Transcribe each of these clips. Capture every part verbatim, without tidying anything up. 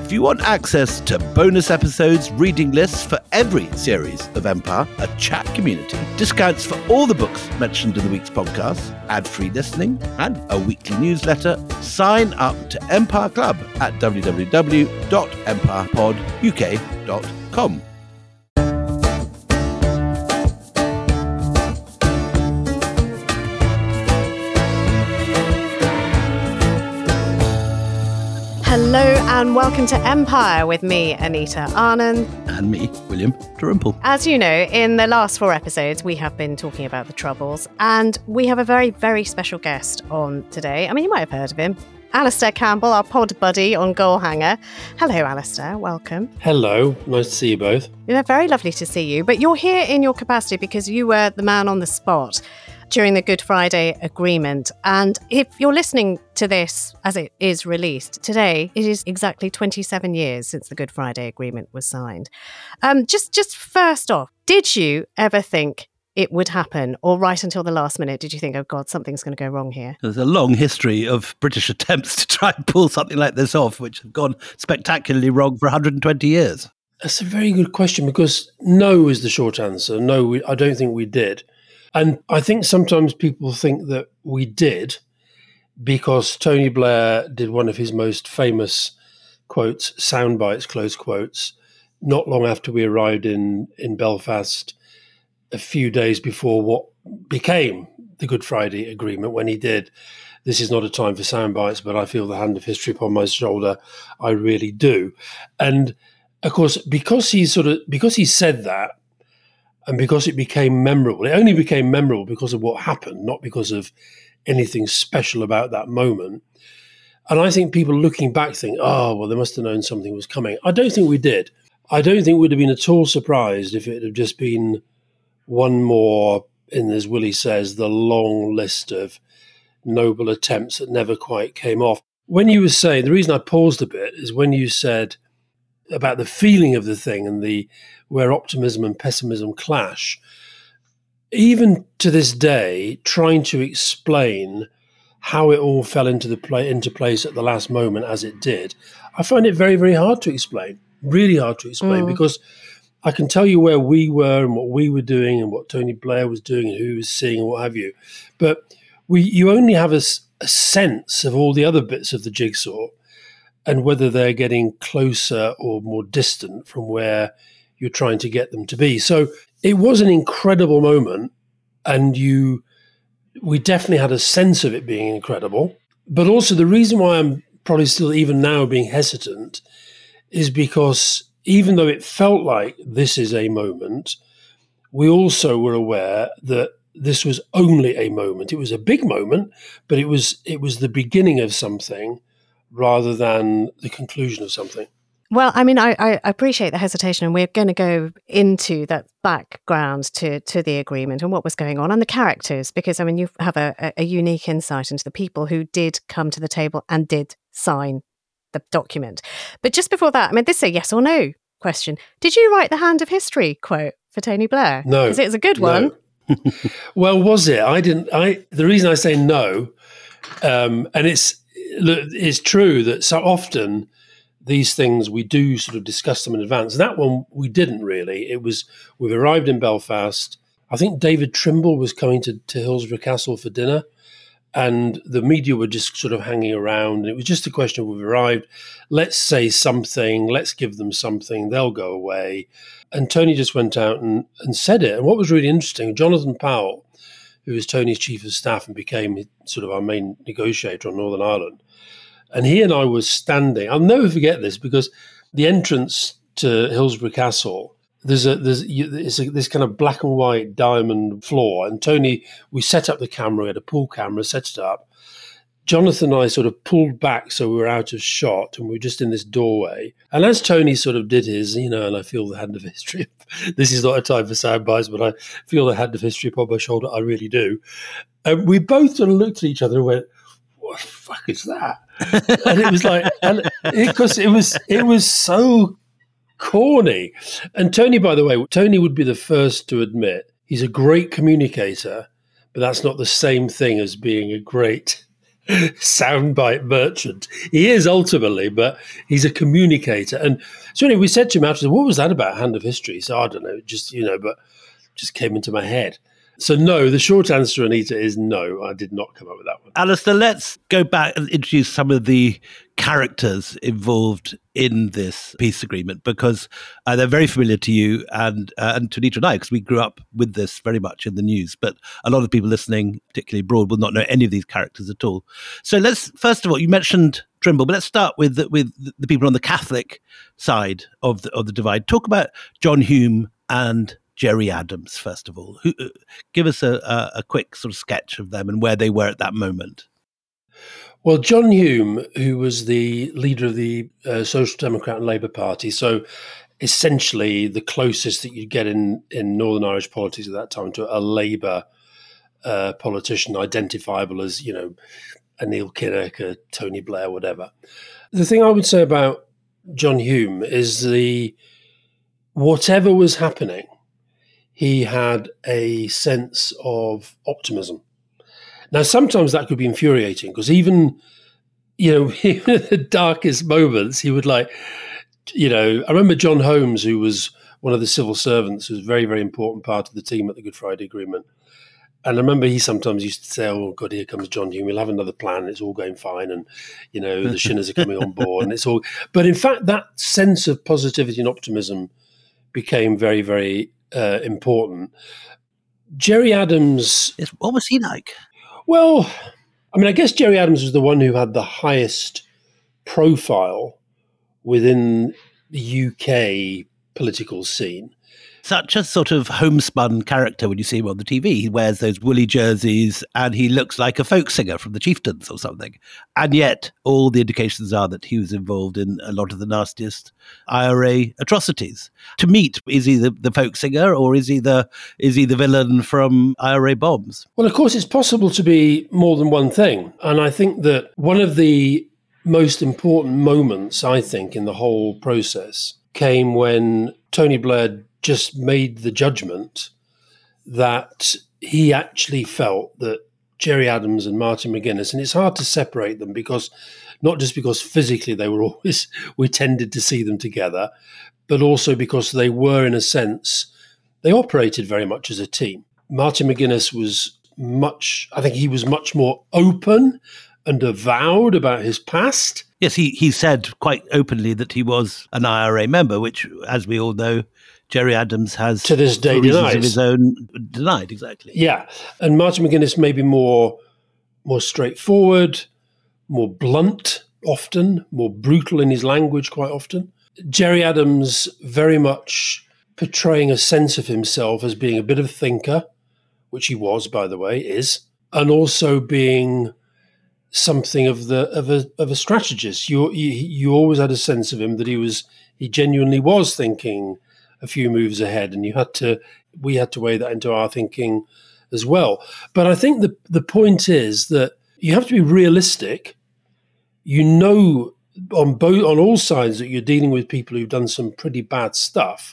If you want access to bonus episodes, reading lists for every series of Empire, a chat community, discounts for all the books mentioned in the week's podcast, ad-free listening, and a weekly newsletter, sign up to Empire Club at w w w dot empire pod u k dot com. Hello and welcome to Empire with me, Anita Anand. And me, William Dalrymple. As you know, in the last four episodes, we have been talking about the Troubles, and we have a very, very special guest on today. I mean, you might have heard of him. Alistair Campbell, our pod buddy on Goalhanger. Hello, Alistair. Welcome. Hello. Nice to see you both. Yeah, very lovely to see you. But you're here in your capacity because you were the man on the spot during the Good Friday Agreement. And if you're listening to this as it is released today, it is exactly twenty-seven years since the Good Friday Agreement was signed. Um, just, just first off, did you ever think it would happen, or right until the last minute did you think, oh God, something's going to go wrong here? There's a long history of British attempts to try and pull something like this off, which have gone spectacularly wrong for one hundred twenty years. That's a very good question, because no is the short answer. No, we, I don't think we did. And I think sometimes people think that we did because Tony Blair did one of his most famous quotes, sound bites, close quotes, not long after we arrived in, in Belfast, a few days before what became the Good Friday Agreement, when he did, "This is not a time for sound bites, but I feel the hand of history upon my shoulder. I really do." And of course, because he sort of, because he said that, and because it became memorable, it only became memorable because of what happened, not because of anything special about that moment. And I think people looking back think, oh, well, they must have known something was coming. I don't think we did. I don't think we'd have been at all surprised if it had just been one more in, as Willie says, the long list of noble attempts that never quite came off. When you were saying, the reason I paused a bit is when you said about the feeling of the thing and the where optimism and pessimism clash. Even to this day, trying to explain how it all fell into the play into place at the last moment as it did, I find it very, very hard to explain. Really hard to explain, mm. because I can tell you where we were and what we were doing and what Tony Blair was doing and who he was seeing and what have you. But we, you only have a, a sense of all the other bits of the jigsaw and whether they're getting closer or more distant from where you're trying to get them to be. So it was an incredible moment, and you, we definitely had a sense of it being incredible. But also the reason why I'm probably still even now being hesitant is because even though it felt like this is a moment, we also were aware that this was only a moment. It was a big moment, but it was it was the beginning of something rather than the conclusion of something. Well, I mean, I, I appreciate the hesitation, and we're going to go into that background to, to the agreement and what was going on and the characters, because, I mean, you have a, a unique insight into the people who did come to the table and did sign the document. But just before that, I mean, this is a yes or no question. Did you write the Hand of History quote for Tony Blair? No. Because it was a good one. No. Well, was it? I didn't. I the reason I say no, um, and it's it's true that so often these things we do sort of discuss them in advance. That one we didn't really. It was we've arrived in Belfast. I think David Trimble was coming to, to Hillsborough Castle for dinner, and the media were just sort of hanging around. And it was just a question of we've arrived. Let's say something. Let's give them something. They'll go away. And Tony just went out and, and said it. And what was really interesting, Jonathan Powell, who was Tony's chief of staff and became sort of our main negotiator on Northern Ireland, and he and I were standing. I'll never forget this, because the entrance to Hillsborough Castle, there's a there's it's a, this kind of black and white diamond floor. And Tony, we set up the camera, we had a pool camera, set it up. Jonathan and I sort of pulled back so we were out of shot, and we were just in this doorway. And as Tony sort of did his, you know, and I feel the hand of history. This is not a time for sound bites, but I feel the hand of history upon my shoulder. I really do. And we both sort of looked at each other and went, what the fuck is that? And it was like, and because it, it was, it was so corny. And Tony, by the way, Tony would be the first to admit he's a great communicator, but that's not the same thing as being a great soundbite merchant. He is ultimately, but he's a communicator. And so anyway, we said to him after, what was that about Hand of History? He said, I don't know, just, you know, but just came into my head. So no, the short answer, Anita, is no, I did not come up with that one. Alistair, let's go back and introduce some of the characters involved in this peace agreement, because uh, they're very familiar to you and uh, and to Anita and I, because we grew up with this very much in the news. But a lot of people listening, particularly abroad, will not know any of these characters at all. So let's, first of all, you mentioned Trimble, but let's start with the, with the people on the Catholic side of the, of the divide. Talk about John Hume and Gerry Adams, first of all. Who, uh, give us a, a, a quick sort of sketch of them and where they were at that moment. Well, John Hume, who was the leader of the uh, Social Democrat and Labour Party, so essentially the closest that you'd get in, in Northern Irish politics at that time to a Labour uh, politician, identifiable as, you know, a Neil Kinnock, a Tony Blair, whatever. The thing I would say about John Hume is the whatever was happening, he had a sense of optimism. Now, sometimes that could be infuriating because even, you know, even at the darkest moments, he would like, you know, I remember John Holmes, who was one of the civil servants, who was a very, very important part of the team at the Good Friday Agreement. And I remember he sometimes used to say, oh, God, here comes John Hume. We'll have another plan. It's all going fine. And, you know, the Shinners are coming on board. And it's all. But in fact, that sense of positivity and optimism became very, very uh, important. Gerry Adams. What was he like? Well, I mean, I guess Gerry Adams was the one who had the highest profile within the U K political scene. Such a sort of homespun character when you see him on the T V. He wears those woolly jerseys and he looks like a folk singer from the Chieftains or something. And yet all the indications are that he was involved in a lot of the nastiest I R A atrocities. To meet, is he the, the folk singer or is he the is he the villain from I R A bombs? Well, of course, it's possible to be more than one thing. And I think that one of the most important moments, I think, in the whole process came when Tony Blair just made the judgment that he actually felt that Gerry Adams and Martin McGuinness, and it's hard to separate them because not just because physically they were always, we tended to see them together, but also because they were, in a sense, they operated very much as a team. Martin McGuinness was much, I think he was much more open and avowed about his past. Yes, he, he said quite openly that he was an I R A member, which, as we all know, Gerry Adams has, to this day, for reasons denies. of his own, denied, exactly. Yeah, and Martin McGuinness may be more, more straightforward, more blunt often, more brutal in his language quite often. Gerry Adams very much portraying a sense of himself as being a bit of a thinker, which he was, by the way, is, and also being something of the of a of a strategist. You, you you always had a sense of him that he was he genuinely was thinking a few moves ahead, and you had to we had to weigh that into our thinking as well. But I think the the point is that you have to be realistic. You know, on both on all sides that you're dealing with people who've done some pretty bad stuff.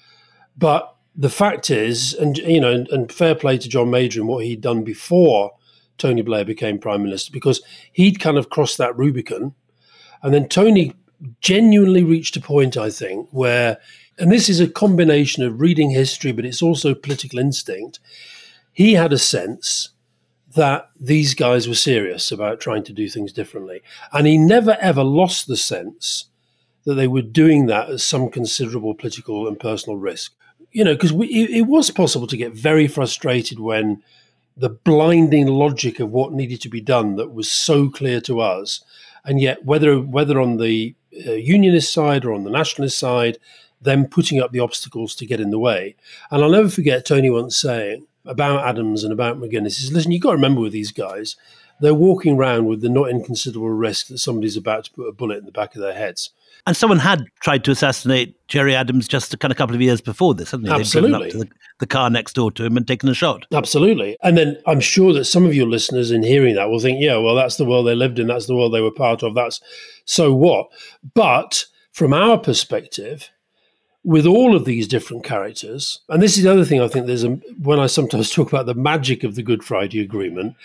But the fact is, and you know, and, and fair play to John Major and what he'd done before Tony Blair became Prime Minister, because he'd kind of crossed that Rubicon. And then Tony genuinely reached a point, I think, where, and this is a combination of reading history, but it's also political instinct. He had a sense that these guys were serious about trying to do things differently. And he never, ever lost the sense that they were doing that at some considerable political and personal risk. You know, because it, it was possible to get very frustrated when the blinding logic of what needed to be done that was so clear to us. And yet, whether whether on the uh, unionist side or on the nationalist side, them putting up the obstacles to get in the way. And I'll never forget Tony once saying about Adams and about McGuinness, he says, listen, you've got to remember with these guys, they're walking around with the not inconsiderable risk that somebody's about to put a bullet in the back of their heads. And someone had tried to assassinate Gerry Adams just a kind of couple of years before this, hadn't they? Absolutely. They'd driven up to the, the car next door to him and taken a shot. Absolutely. And then I'm sure that some of your listeners in hearing that will think, yeah, well, that's the world they lived in. That's the world they were part of. That's so what? But from our perspective, with all of these different characters, and this is the other thing I think there's a, when I sometimes talk about the magic of the Good Friday Agreement,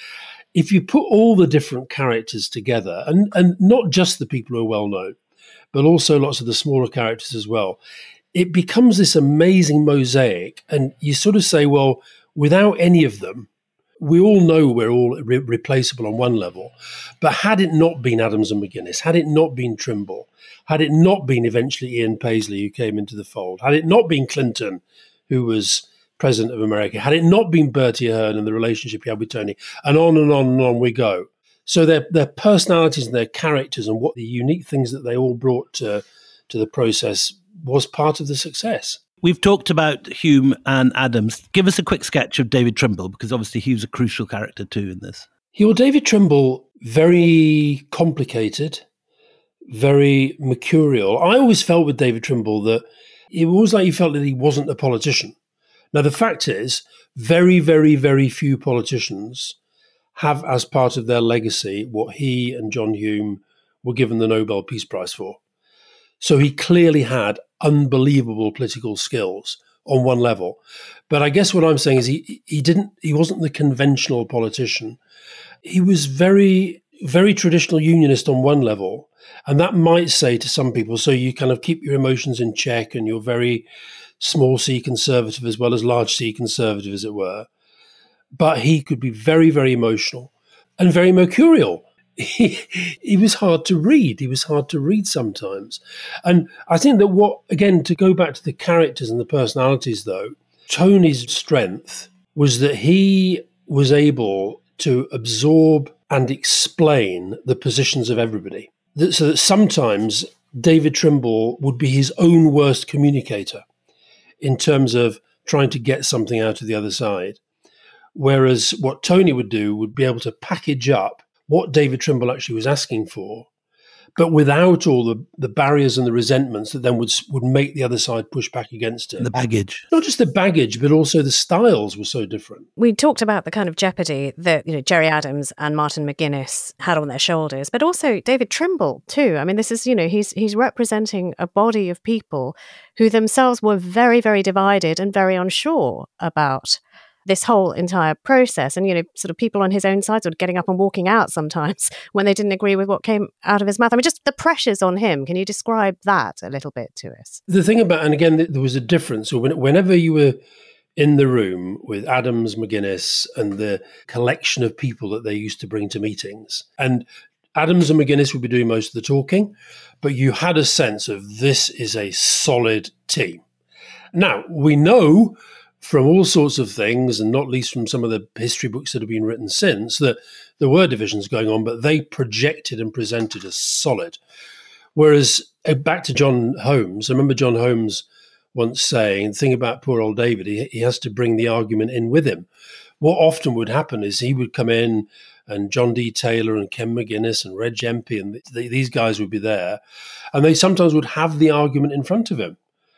if you put all the different characters together, and, and not just the people who are well known, but also lots of the smaller characters as well, it becomes this amazing mosaic. And you sort of say, well, without any of them, we all know we're all re- replaceable on one level. But had it not been Adams and McGuinness, had it not been Trimble, had it not been eventually Ian Paisley who came into the fold, had it not been Clinton, who was president of America, had it not been Bertie Ahern and the relationship he had with Tony, and on and on and on we go. So their their personalities and their characters and what the unique things that they all brought to, to the process was part of the success. We've talked about Hume and Adams. Give us a quick sketch of David Trimble, because obviously he was a crucial character too in this. Yeah, well, David Trimble, very complicated, very mercurial. I always felt with David Trimble that it was like you felt that he wasn't a politician. Now, the fact is, very, very, very few politicians have as part of their legacy what he and John Hume were given the Nobel Peace Prize for. So he clearly had unbelievable political skills on one level. But I guess what I'm saying is he he didn't he wasn't the conventional politician. He was very, very traditional unionist on one level. And that might say to some people, so you kind of keep your emotions in check and you're very small c conservative as well as large c conservative, as it were. But he could be very, very emotional and very mercurial. He, he was hard to read. He was hard to read sometimes. And I think that what, again, to go back to the characters and the personalities, though, Tony's strength was that he was able to absorb and explain the positions of everybody. So that sometimes David Trimble would be his own worst communicator in terms of trying to get something out of the other side. Whereas what Tony would do would be able to package up what David Trimble actually was asking for, but without all the, the barriers and the resentments that then would would make the other side push back against it. The baggage. Not just the baggage, but also the styles were so different. We talked about the kind of jeopardy that, you know, Gerry Adams and Martin McGuinness had on their shoulders, but also David Trimble too. I mean, this is, you know, he's he's representing a body of people who themselves were very, very divided and very unsure about this whole entire process. And, you know, sort of people on his own side sort of getting up and walking out sometimes when they didn't agree with what came out of his mouth. I mean, just the pressures on him. Can you describe that a little bit to us? The thing about, and again, there was a difference. So whenever you were in the room with Adams, McGuinness, and the collection of people that they used to bring to meetings, and Adams and McGuinness would be doing most of the talking, but you had a sense of this is a solid team. Now, we know from all sorts of things, and not least from some of the history books that have been written since, that there were divisions going on, but they projected and presented as solid. Whereas, uh, back to John Holmes, I remember John Holmes once saying, the thing about poor old David, he, he has to bring the argument in with him. What often would happen is he would come in and John D. Taylor and Ken McGuinness and Reg Empey and the, these guys would be there, and they sometimes would have the argument in front of him.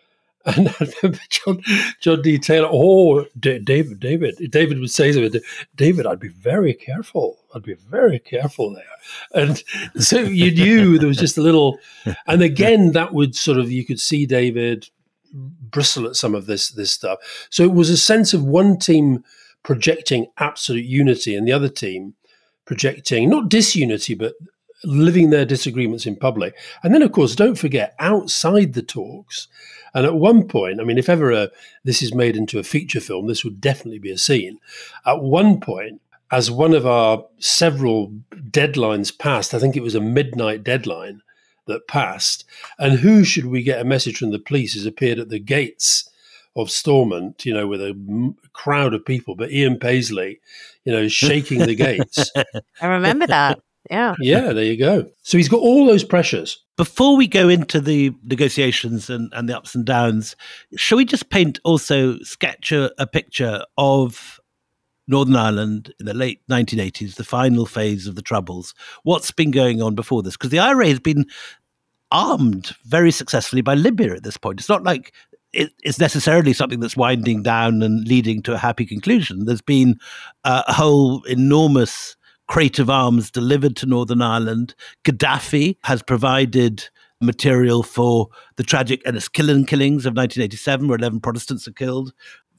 And I remember John, John D. Taylor, oh, D- David, David, David would say to me, David, I'd be very careful. I'd be very careful there. And so you knew there was just a little, and again, that would sort of, you could see David bristle at some of this, this stuff. So it was a sense of one team projecting absolute unity and the other team projecting, not disunity, but living their disagreements in public. And then, of course, don't forget, outside the talks, and at one point, I mean, if ever a, this is made into a feature film, this would definitely be a scene. At one point, as one of our several deadlines passed, I think it was a midnight deadline that passed, and who should we get a message from the police has appeared at the gates of Stormont, you know, with a m- crowd of people, but Ian Paisley, you know, shaking the gates. I remember that. Yeah. Yeah, there you go. So he's got all those pressures. Before we go into the negotiations and, and the ups and downs, shall we just paint also, sketch a, a picture of Northern Ireland in the late nineteen eighties, the final phase of the Troubles? What's been going on before this? Because the I R A has been armed very successfully by Libya at this point. It's not like it, it's necessarily something that's winding down and leading to a happy conclusion. There's been uh, a whole enormous crate of arms delivered to Northern Ireland. Gaddafi has provided material for the tragic Enniskillen killings of nineteen eighty-seven, where eleven Protestants are killed.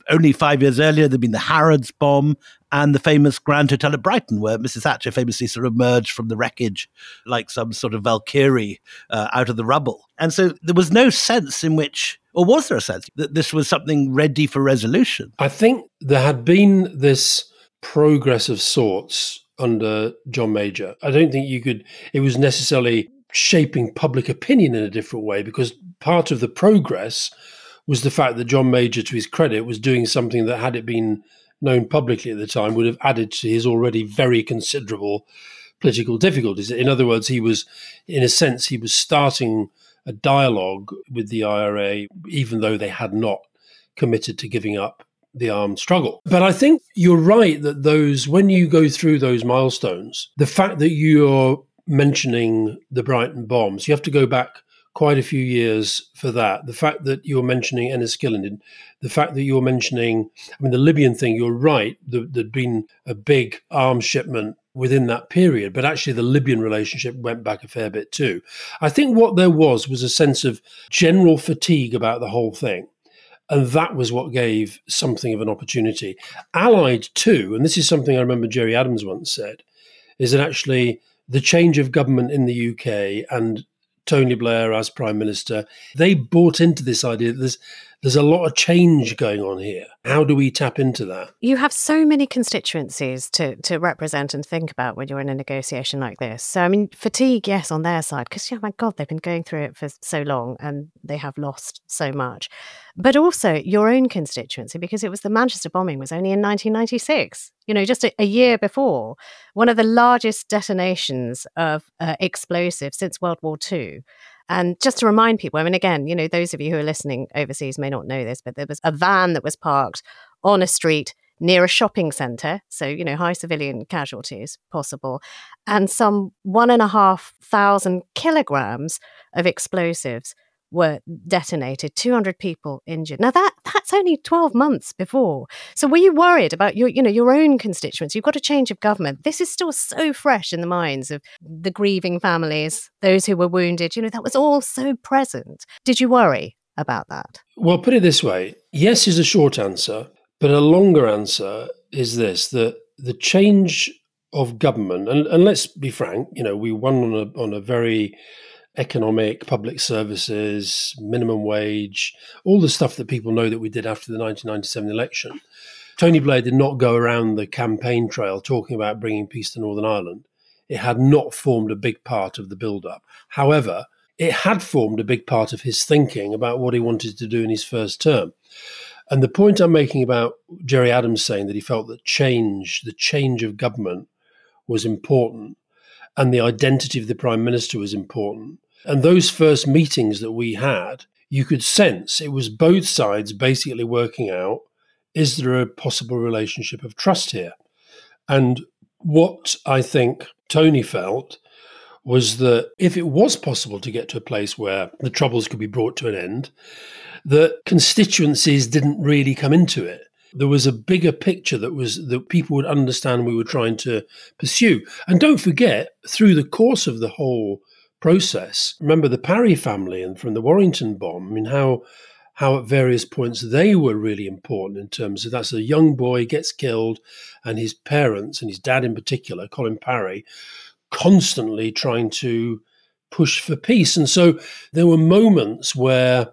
Only five years earlier, there'd been the Harrods bomb and the famous Grand Hotel at Brighton, where Missus Thatcher famously sort of emerged from the wreckage like some sort of Valkyrie uh, out of the rubble. And so there was no sense in which, or was there a sense that this was something ready for resolution? I think there had been this progress of sorts under John Major. I don't think you could, it was necessarily shaping public opinion in a different way, because part of the progress was the fact that John Major, to his credit, was doing something that, had it been known publicly at the time, would have added to his already very considerable political difficulties. In other words, he was, in a sense, he was starting a dialogue with the I R A, even though they had not committed to giving up the armed struggle. But I think you're right that those, when you go through those milestones, the fact that you're mentioning the Brighton bombs, you have to go back quite a few years for that. The fact that you're mentioning Enniskillen, the fact that you're mentioning, I mean, the Libyan thing, you're right, there, there'd been a big arms shipment within that period, but actually the Libyan relationship went back a fair bit too. I think what there was was a sense of general fatigue about the whole thing. And that was what gave something of an opportunity. Allied to, and this is something I remember Gerry Adams once said, is that actually the change of government in the U K and Tony Blair as Prime Minister, they bought into this idea that there's, there's a lot of change going on here. How do we tap into that? You have so many constituencies to, to represent and think about when you're in a negotiation like this. So, I mean, fatigue, yes, on their side, because, oh my God, they've been going through it for so long and they have lost so much. But also your own constituency, because it was the Manchester bombing was only in nineteen ninety-six, you know, just a, a year before, one of the largest detonations of uh, explosives since World War Two. And just to remind people, I mean, again, you know, those of you who are listening overseas may not know this, but there was a van that was parked on a street near a shopping centre. So, you know, high civilian casualties possible. And some one and a half thousand kilograms of explosives were detonated, two hundred people injured. Now that that's only twelve months before. So were you worried about your, you know, your own constituents? You've got a change of government. This is still so fresh in the minds of the grieving families, those who were wounded. You know, that was all so present. Did you worry about that? Well, put it this way. Yes is a short answer, but a longer answer is this, that the change of government, and, and let's be frank, you know, we won on a, on a very economic, public services, minimum wage, all the stuff that people know that we did after the nineteen ninety-seven election. Tony Blair did not go around the campaign trail talking about bringing peace to Northern Ireland. It had not formed a big part of the build-up. However, it had formed a big part of his thinking about what he wanted to do in his first term. And the point I'm making about Gerry Adams saying that he felt that change, the change of government was important, and the identity of the Prime Minister was important. And those first meetings that we had, you could sense it was both sides basically working out, is there a possible relationship of trust here? And what I think Tony felt was that if it was possible to get to a place where the Troubles could be brought to an end, that constituencies didn't really come into it. There was a bigger picture that was that people would understand we were trying to pursue. And don't forget, through the course of the whole process, remember the Parry family and from the Warrington bomb, I mean, how how at various points they were really important in terms of that's a young boy gets killed and his parents and his dad in particular, Colin Parry, constantly trying to push for peace. And so there were moments where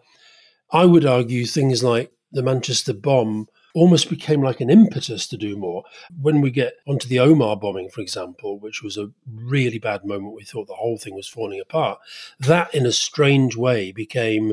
I would argue things like the Manchester bomb almost became like an impetus to do more. When we get onto the Omagh bombing, for example, which was a really bad moment, we thought the whole thing was falling apart. That, in a strange way, became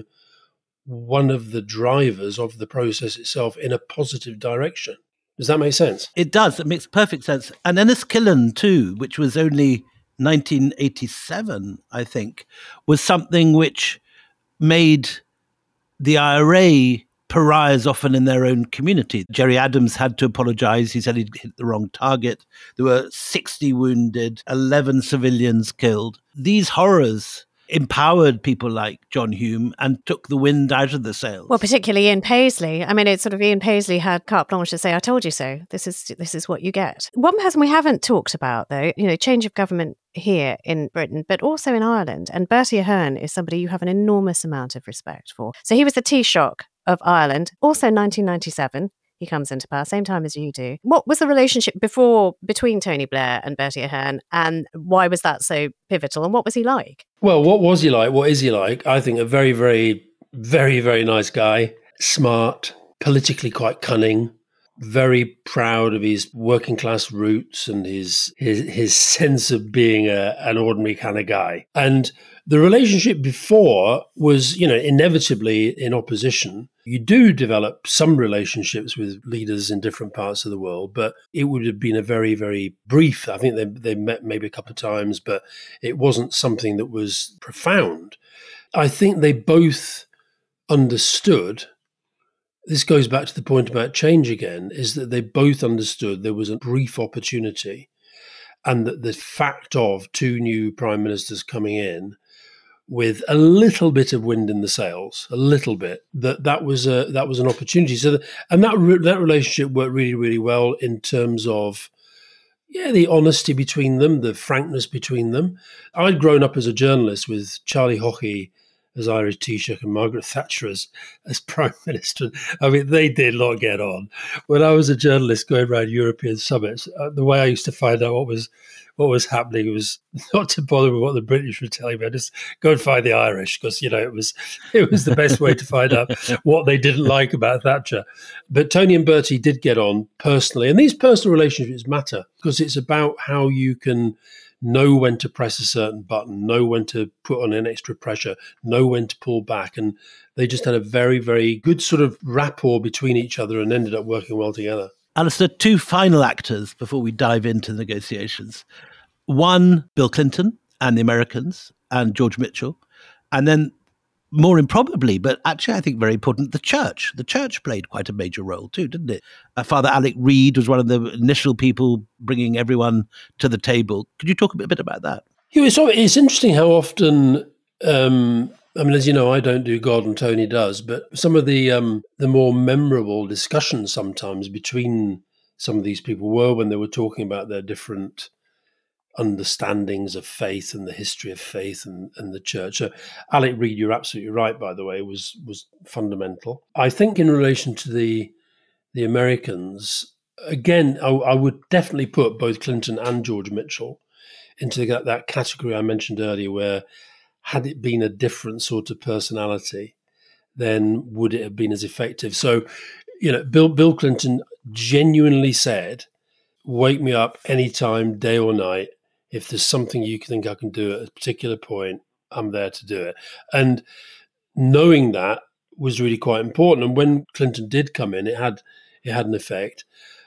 one of the drivers of the process itself in a positive direction. Does that make sense? It does. It makes perfect sense. And Enniskillen, too, which was only nineteen eighty-seven, I think, was something which made the I R A pariahs often in their own community. Gerry Adams had to apologise. He said he'd hit the wrong target. There were sixty wounded, eleven civilians killed. These horrors empowered people like John Hume and took the wind out of the sails. Well, particularly Ian Paisley. I mean, it's sort of Ian Paisley had carte blanche to say, I told you so. This is this is what you get. One person we haven't talked about, though, you know, change of government here in Britain, but also in Ireland. And Bertie Ahern is somebody you have an enormous amount of respect for. So he was the Taoiseach of Ireland, also nineteen ninety-seven. he comes into power, same time as you do. What was the relationship before between Tony Blair and Bertie Ahern, and why was that so pivotal, and what was he like? Well, what was he like? What is he like? I think a very, very, very, very nice guy, smart, politically quite cunning, very proud of his working class roots and his his, his sense of being a, an ordinary kind of guy. And the relationship before was, you know, inevitably in opposition. You do develop some relationships with leaders in different parts of the world, but it would have been a very, very brief. I think they they met maybe a couple of times, but it wasn't something that was profound. I think they both understood. This goes back to the point about change again, is that they both understood there was a brief opportunity and that the fact of two new prime ministers coming in with a little bit of wind in the sails, a little bit, that that was a that was an opportunity. So, the, and that re- that relationship worked really, really well in terms of, yeah, the honesty between them, the frankness between them. I'd grown up as a journalist with Charlie Haughey as Irish Taoiseach and Margaret Thatcher as, as Prime Minister. I mean, they did not get on. When I was a journalist going around European summits, uh, the way I used to find out what was what was happening was not to bother with what the British were telling me. I just go and find the Irish, because, you know, it was it was the best way to find out what they didn't like about Thatcher. But Tony and Bertie did get on personally. And these personal relationships matter, because it's about how you can know when to press a certain button, know when to put on an extra pressure, know when to pull back. And they just had a very, very good sort of rapport between each other and ended up working well together. Alistair, two final actors before we dive into the negotiations. One, Bill Clinton and the Americans and George Mitchell. And then, more improbably, but actually I think very important, the church. The church played quite a major role too, didn't it? Uh, Father Alec Reid was one of the initial people bringing everyone to the table. Could you talk a bit, a bit about that? Yeah, it's, it's interesting how often, um, I mean, as you know, I don't do God and Tony does, but some of the um, the more memorable discussions sometimes between some of these people were when they were talking about their different understandings of faith and the history of faith and, and the church. So Alec Reid, you're absolutely right, by the way, was was fundamental. I think in relation to the the Americans, again, I, I would definitely put both Clinton and George Mitchell into that, that category I mentioned earlier, where had it been a different sort of personality, then would it have been as effective? So, you know, Bill Bill Clinton genuinely said, wake me up anytime, day or night. If there's something you think I can do at a particular point, I'm there to do it. And knowing that was really quite important. And when Clinton did come in, it had it had an effect.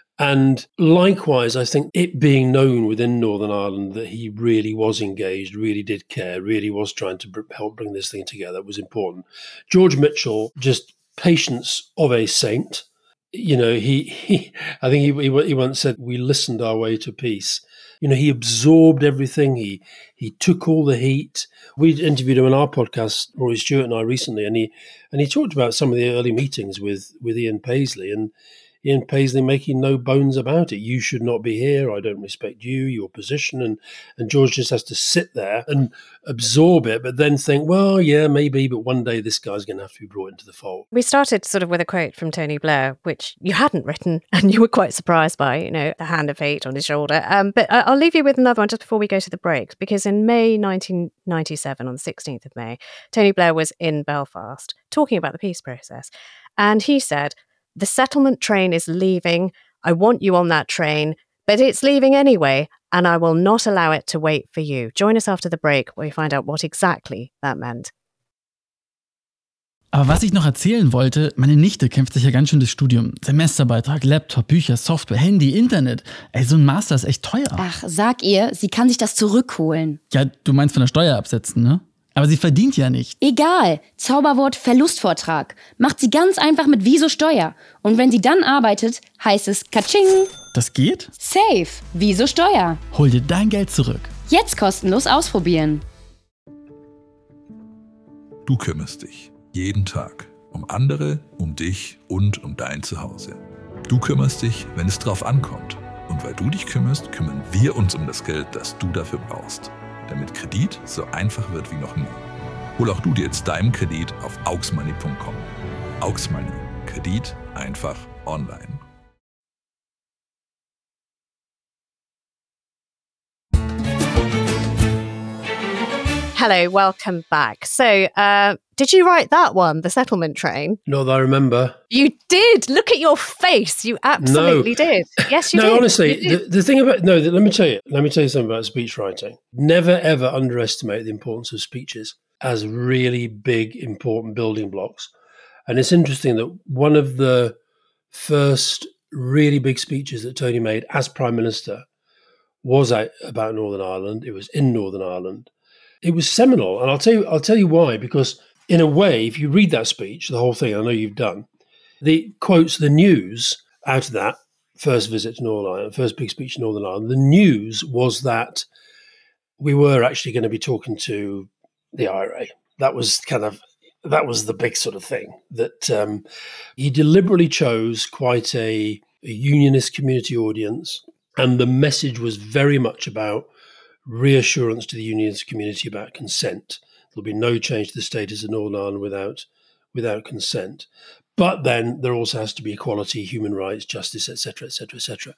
And likewise, I think it being known within Northern Ireland that he really was engaged, really did care, really was trying to help bring this thing together was important. George Mitchell, just patience of a saint. You know, he, he I think he, he he once said, we listened our way to peace. You know, he absorbed everything. He he took all the heat. We interviewed him on our podcast, Rory Stewart and I, recently, and he and he talked about some of the early meetings with with Ian Paisley, and Ian Paisley making no bones about it. You should not be here. I don't respect you, your position. And and George just has to sit there and absorb it, but then think, well, yeah, maybe, but one day this guy's going to have to be brought into the fold. We started sort of with a quote from Tony Blair, which you hadn't written and you were quite surprised by, you know, the hand of fate on his shoulder. Um, but I'll leave you with another one just before we go to the break, because in May nineteen ninety-seven, on the sixteenth of May, Tony Blair was in Belfast talking about the peace process. And he said, the settlement train is leaving. I want you on that train, but it's leaving anyway, and I will not allow it to wait for you. Join us after the break, where we find out what exactly that meant. Aber was ich noch erzählen wollte, meine Nichte kämpft sich ja ganz schön das Studium. Semesterbeitrag, Laptop, Bücher, Software, Handy, Internet. Ey, so ein Master ist echt teuer. Ach, sag ihr, sie kann sich das zurückholen. Ja, du meinst von der Steuer absetzen, ne? Aber sie verdient ja nicht. Egal. Zauberwort Verlustvortrag. Macht sie ganz einfach mit Wieso Steuer. Und wenn sie dann arbeitet, heißt es Katsching. Das geht? Safe. Wieso Steuer. Hol dir dein Geld zurück. Jetzt kostenlos ausprobieren. Du kümmerst dich jeden Tag um andere, um dich und um dein Zuhause. Du kümmerst dich, wenn es drauf ankommt. Und weil du dich kümmerst, kümmern wir uns um das Geld, das du dafür brauchst. Damit Kredit so einfach wird wie noch nie. Hol auch du dir jetzt deinen Kredit auf aux money punkt com. Aux Money. Kredit einfach online. Hello, welcome back. So, uh, did you write that one, The Settlement Train? Not that I remember. You did. Look at your face. You absolutely No. did. Yes, you no, did. honestly, You did. the, the thing about no, let me tell you, let me tell you something about speech writing. Never ever underestimate the importance of speeches as really big, important building blocks. And it's interesting that one of the first really big speeches that Tony made as Prime Minister was out about Northern Ireland. It was in Northern Ireland. It was seminal, and I'll tell you. I'll tell you why. Because in a way, if you read that speech, the whole thing, I know you've done, the quotes, the news out of that first visit to Northern Ireland, first big speech in Northern Ireland. The news was that we were actually going to be talking to the I R A. That was kind of that was the big sort of thing. That um, he deliberately chose quite a, a unionist community audience, and the message was very much about reassurance to the unionist community about consent. There'll be no change to the status of Northern Ireland without without consent. But then there also has to be equality, human rights, justice, et cetera, et cetera, et cetera.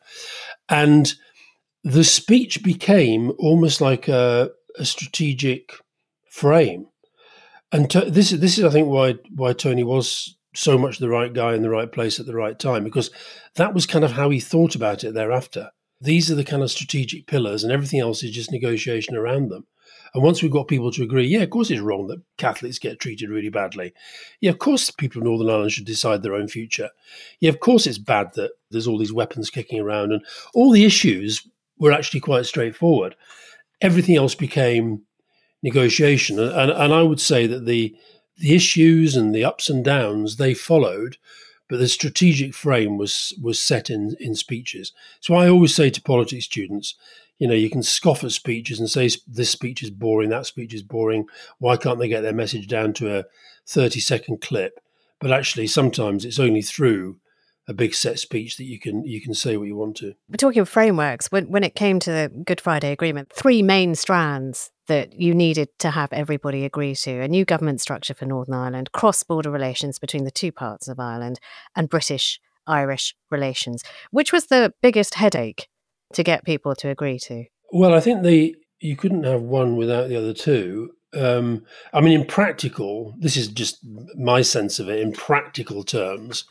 And the speech became almost like a, a strategic frame. And to, this is this is, I think, why why Tony was so much the right guy in the right place at the right time, because that was kind of how he thought about it thereafter. These are the kind of strategic pillars, and everything else is just negotiation around them. And once we've got people to agree, yeah, of course it's wrong that Catholics get treated really badly. Yeah, of course people of Northern Ireland should decide their own future. Yeah, of course it's bad that there's all these weapons kicking around, and all the issues were actually quite straightforward. Everything else became negotiation. And, and, and I would say that the the issues and the ups and downs, they followed, but the strategic frame was was set in, in speeches. So I always say to politics students, you know, you can scoff at speeches and say this speech is boring, that speech is boring. Why can't they get their message down to a thirty second clip? But actually, sometimes it's only through a big set speech that you can you can say what you want to. We're talking frameworks. When when it came to the Good Friday Agreement, three main strands that you needed to have everybody agree to: a new government structure for Northern Ireland, cross-border relations between the two parts of Ireland, and British-Irish relations. Which was the biggest headache to get people to agree to? Well, I think the you couldn't have one without the other two. Um, I mean, in practical, this is just my sense of it. In practical terms,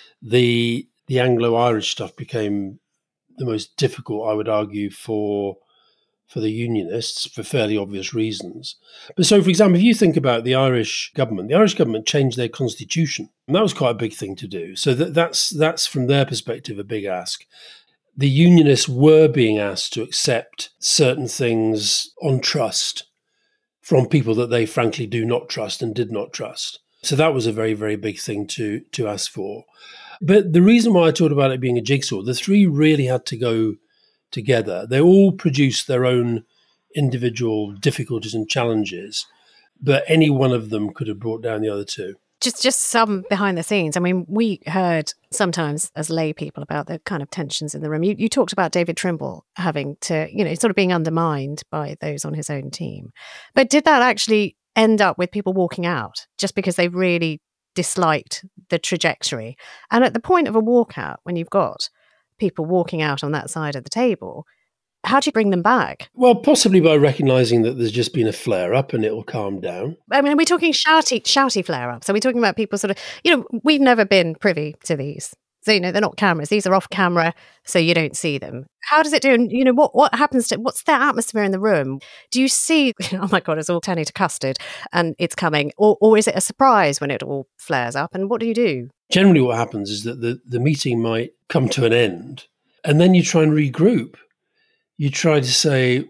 the the Anglo-Irish stuff became the most difficult, I would argue, for for the unionists for fairly obvious reasons. But so, for example, if you think about the Irish government, the Irish government changed their constitution, and that was quite a big thing to do. So that, that's that's from their perspective a big ask. The unionists were being asked to accept certain things on trust from people that they frankly do not trust and did not trust. So that was a very, very big thing to to ask for. But the reason why I talked about it being a jigsaw, the three really had to go together. They all produced their own individual difficulties and challenges, but any one of them could have brought down the other two. Just just some behind the scenes. I mean, we heard sometimes as lay people about the kind of tensions in the room. You, you talked about David Trimble having to, you know, sort of being undermined by those on his own team. But did that actually end up with people walking out just because they really disliked the trajectory? And at the point of a walkout, when you've got people walking out on that side of the table, how do you bring them back? Well, possibly by recognising that there's just been a flare-up and it'll calm down. I mean, are we talking shouty, shouty flare-ups? Are we talking about people sort of, you know, we've never been privy to these. So, you know, they're not cameras. These are off camera, so you don't see them. How does it do? And, you know, what, what happens to, what's the atmosphere in the room? Do you see, oh my God, it's all turning to custard and it's coming? Or, or is it a surprise when it all flares up? And what do you do? Generally what happens is that the, the meeting might come to an end and then you try and regroup. You try to say,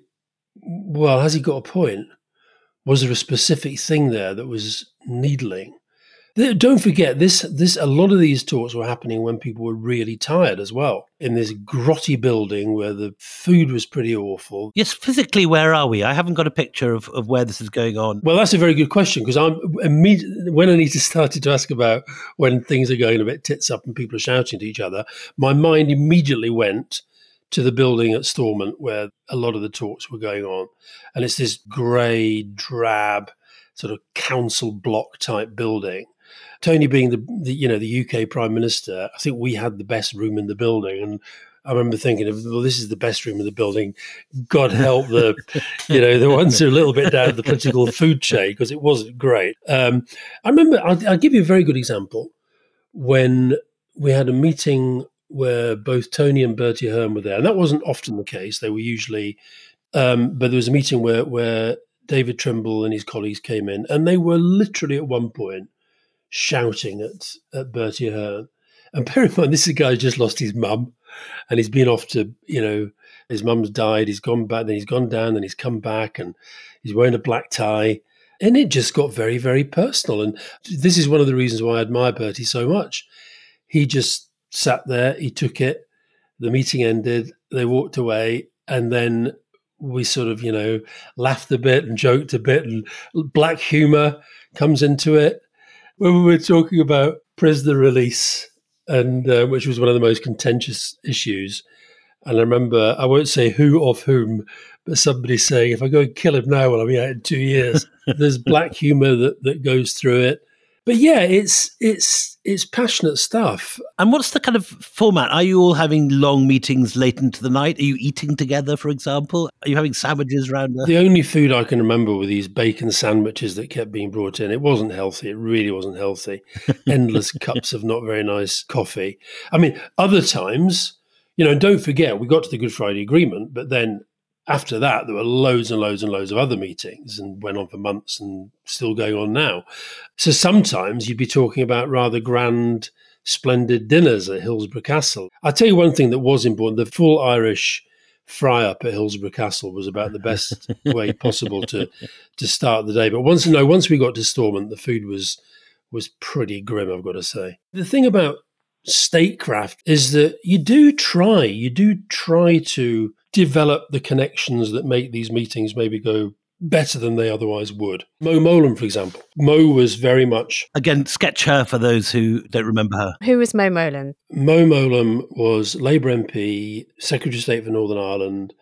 well, has he got a point? Was there a specific thing there that was needling? Don't forget, this. This a lot of these talks were happening when people were really tired as well, in this grotty building where the food was pretty awful. Yes, physically, where are we? I haven't got a picture of, of where this is going on. Well, that's a very good question, because I'm immediately, when Anita started to ask about when things are going a bit tits up and people are shouting to each other, my mind immediately went to the building at Stormont where a lot of the talks were going on. And it's this grey, drab, sort of council block type building. Tony being the, the you know the U K Prime Minister, I think we had the best room in the building, and I remember thinking, of, well, this is the best room in the building. God help the you know the ones who are a little bit down the political food chain, because it wasn't great. Um, I remember, I'll, I'll give you a very good example. When we had a meeting where both Tony and Bertie Ahern were there, and that wasn't often the case. They were usually, um, but there was a meeting where where David Trimble and his colleagues came in, and they were literally at one point shouting at, at Bertie Ahern. And bear in mind, this is a guy who just lost his mum, and he's been off to, you know, his mum's died, he's gone back, then he's gone down, then he's come back, and he's wearing a black tie. And it just got very, very personal. And this is one of the reasons why I admire Bertie so much. He just sat there, he took it, the meeting ended, they walked away, and then we sort of, you know, laughed a bit and joked a bit, and black humour comes into it. When we were talking about prisoner release, and uh, which was one of the most contentious issues, and I remember, I won't say who of whom, but somebody saying, if I go and kill him now, well, I'll be out in two years. There's black humour that, that goes through it. But yeah, it's it's it's passionate stuff. And what's the kind of format? Are you all having long meetings late into the night? Are you eating together, for example? Are you having sandwiches around there? The only food I can remember were these bacon sandwiches that kept being brought in. It wasn't healthy. It really wasn't healthy. Endless cups of not very nice coffee. I mean, other times, you know, and don't forget, we got to the Good Friday Agreement, but then after that, there were loads and loads and loads of other meetings, and went on for months and still going on now. So sometimes you'd be talking about rather grand, splendid dinners at Hillsborough Castle. I'll tell you one thing that was important. The full Irish fry-up at Hillsborough Castle was about the best way possible to to start the day. But once, no, once we got to Stormont, the food was was pretty grim, I've got to say. The thing about statecraft is that you do try, you do try to develop the connections that make these meetings maybe go better than they otherwise would. Mo Mowlam, for example. Mo was very much... Again, sketch her for those who don't remember her. Who was Mo Mowlam? Mo Mowlam was Labour M P, Secretary of State for Northern Ireland,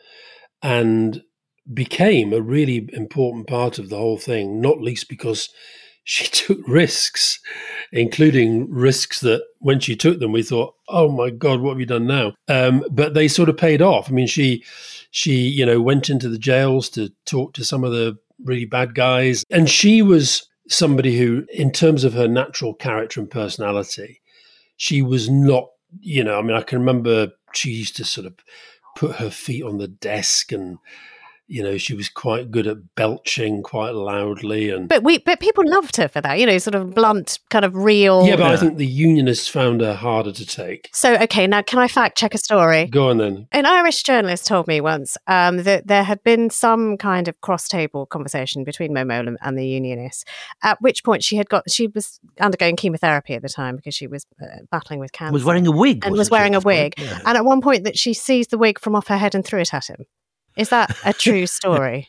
and became a really important part of the whole thing, not least because she took risks, including risks that when she took them, we thought, oh my God, what have you done now? Um, but they sort of paid off. I mean, she, she, you know, went into the jails to talk to some of the really bad guys. And she was somebody who, in terms of her natural character and personality, she was not, you know, I mean, I can remember she used to sort of put her feet on the desk, and you know, she was quite good at belching quite loudly. And But we, but people loved her for that, you know, sort of blunt, kind of real. Yeah, but yeah. I think the Unionists found her harder to take. So, okay, now can I fact check a story? Go on then. An Irish journalist told me once um, that there had been some kind of cross-table conversation between Mo Mowlam and the Unionists, at which point she had got, she was undergoing chemotherapy at the time because she was uh, battling with cancer. Was wearing a wig. And was wearing a wig. Yeah. And at one point that she seized the wig from off her head and threw it at him. Is that a true story?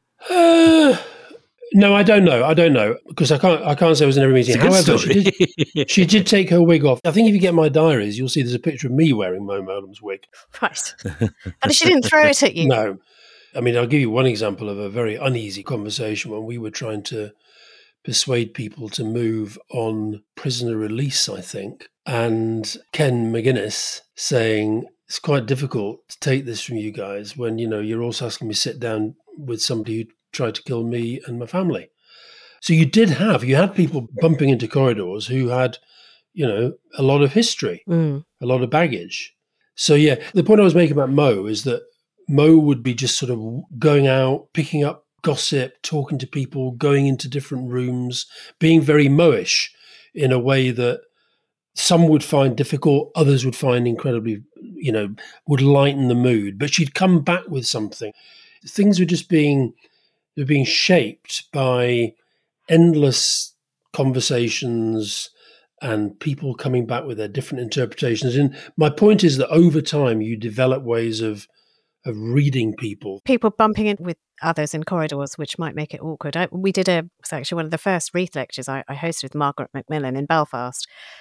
uh, no, I don't know. I don't know because I can't. I can't say it was in every meeting. However, she did, she did take her wig off. I think if you get my diaries, you'll see there's a picture of me wearing Mo Mowlam's wig. Right, and she didn't throw it at you. No, I mean I'll give you one example of a very uneasy conversation when we were trying to persuade people to move on prisoner release, I think, and Ken McGuinness saying, it's quite difficult to take this from you guys when, you know, you're also asking me to sit down with somebody who tried to kill me and my family. So you did have, you had people bumping into corridors who had, you know, a lot of history, mm. a lot of baggage. So, yeah, the point I was making about Mo is that Mo would be just sort of going out, picking up gossip, talking to people, going into different rooms, being very Mo-ish in a way that some would find difficult, others would find incredibly, you know, would lighten the mood. But she'd come back with something. Things were just being, they were being shaped by endless conversations and people coming back with their different interpretations. And my point is that over time, you develop ways of of reading people. People bumping in with others in corridors, which might make it awkward. I, we did a, it was actually one of the first Wreath lectures I, I hosted with Margaret Macmillan in Belfast.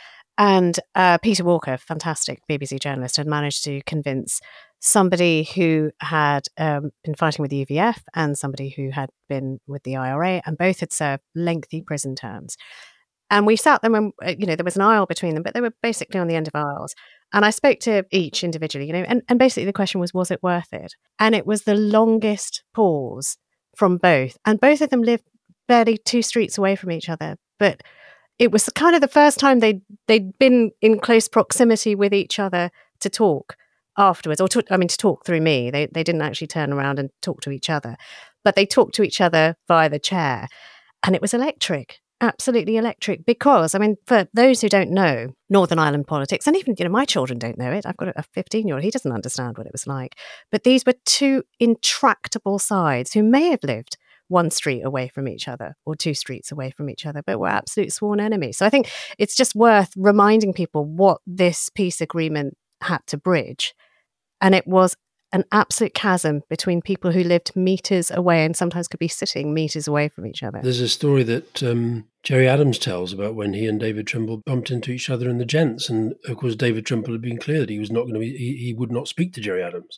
And uh, Peter Walker, fantastic B B C journalist, had managed to convince somebody who had um, been fighting with the U V F and somebody who had been with the I R A, and both had served lengthy prison terms. And we sat them, and you know, there was an aisle between them, but they were basically on the end of aisles. And I spoke to each individually, you know, and, and basically the question was, was it worth it? And it was the longest pause from both. And both of them lived barely two streets away from each other. But it was kind of the first time they'd, they'd been in close proximity with each other to talk afterwards, or to, I mean, to talk through me. They, they didn't actually turn around and talk to each other, but they talked to each other via the chair. And it was electric. Absolutely electric, because, I mean, for those who don't know Northern Ireland politics, and even, you know, my children don't know it. I've got a fifteen-year-old, he doesn't understand what it was like. But these were two intractable sides who may have lived one street away from each other or two streets away from each other, but were absolute sworn enemies. So I think it's just worth reminding people what this peace agreement had to bridge. And it was an absolute chasm between people who lived meters away and sometimes could be sitting meters away from each other. There's a story that um, Gerry Adams tells about when he and David Trimble bumped into each other in the gents. And of course, David Trimble had been clear that he was not going to be, he, he would not speak to Gerry Adams.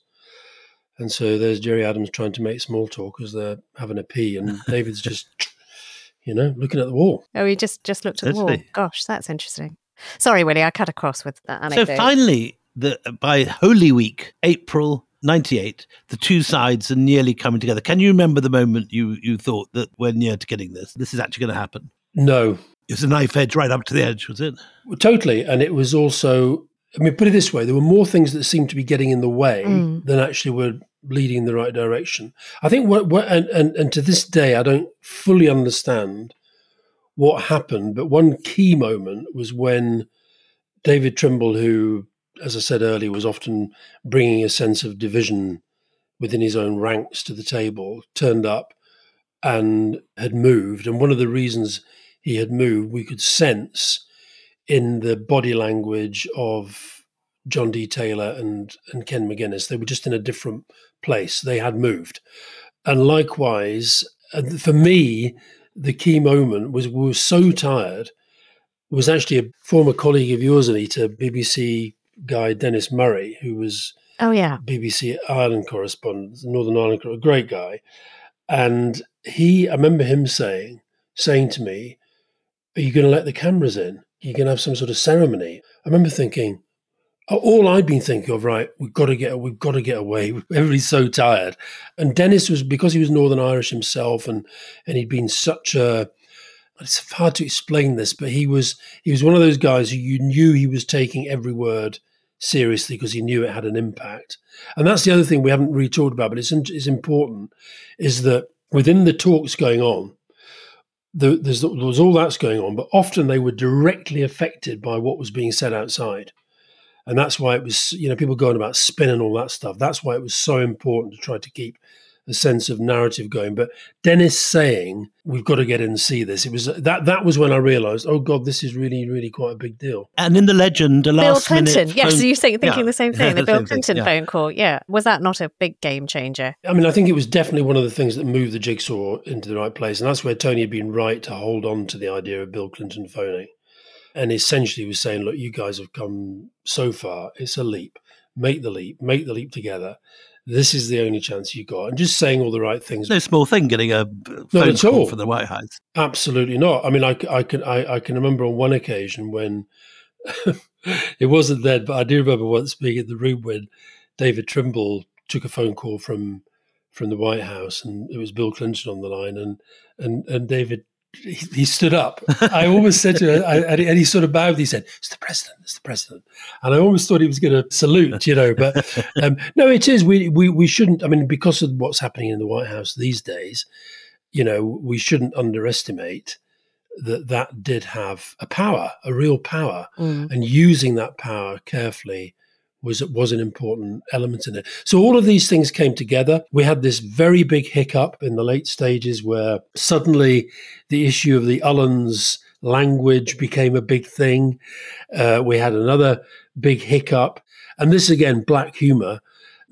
And so there's Gerry Adams trying to make small talk as they're having a pee. And David's just, you know, looking at the wall. Oh, he just, just looked at the wall. Literally. Gosh, that's interesting. Sorry, Willie, I cut across with that anecdote. So finally, the, by Holy Week, April ninety-eight, the two sides are nearly coming together. Can you remember the moment you, you thought that we're near to getting this? This is actually going to happen? No. It was a knife edge right up to the edge, was it? Totally. And it was also, I mean, put it this way, there were more things that seemed to be getting in the way mm. than actually were leading in the right direction. I think, what, what and, and, and to this day, I don't fully understand what happened, but one key moment was when David Trimble, who, as I said earlier, was often bringing a sense of division within his own ranks to the table, turned up and had moved. And one of the reasons he had moved, we could sense in the body language of John D. Taylor and, and Ken McGuinness. They were just in a different place. They had moved. And likewise, for me, the key moment was we were so tired. It was actually a former colleague of yours, Anita, B B C guy Dennis Murray, who was oh yeah B B C Ireland correspondent, Northern Ireland, a great guy. And he, I remember him saying, saying to me, "Are you going to let the cameras in? Are you going to have some sort of ceremony?" I remember thinking, all I'd been thinking of, right, we've got to get, we've got to get away. Everybody's so tired. And Dennis was, because he was Northern Irish himself, and and he'd been such a, it's hard to explain this, but he was he was one of those guys who you knew he was taking every word seriously because he knew it had an impact. And that's the other thing we haven't really talked about, but it's, it's important, is that within the talks going on, the, there's, there was all that's going on, but often they were directly affected by what was being said outside. And that's why it was, you know, people going about spin and all that stuff. That's why it was so important to try to keep a sense of narrative going. But Dennis saying, we've got to get in and see this, it was that that was when I realised, oh God, this is really, really quite a big deal. And in the legend, the Bill last Clinton, minute yes, phone... so you're thinking yeah. the same thing, the Bill Same Clinton thing, yeah. phone call, yeah. Was that not a big game changer? I mean, I think it was definitely one of the things that moved the jigsaw into the right place. And that's where Tony had been right to hold on to the idea of Bill Clinton phoning. And essentially was saying, look, you guys have come so far. It's a leap. Make the leap. Make the leap together. This is the only chance you got. And just saying all the right things. No small thing getting a phone call from the White House. Absolutely not. I mean, I, I, can, I, I can remember on one occasion when, it wasn't then, but I do remember once being in the room when David Trimble took a phone call from from the White House, and it was Bill Clinton on the line, and and, and David, He, he stood up. I almost said to him, I, and, he, and he sort of bowed. He said, "It's the president. It's the president." And I almost thought he was going to salute, you know. But um, no, it is. We, we we shouldn't. I mean, because of what's happening in the White House these days, you know, we shouldn't underestimate that that did have a power, a real power, mm. and using that power carefully was was an important element in it. So all of these things came together. We had this very big hiccup in the late stages where suddenly the issue of the Ullans language became a big thing. Uh, we had another big hiccup. And this, again, black humor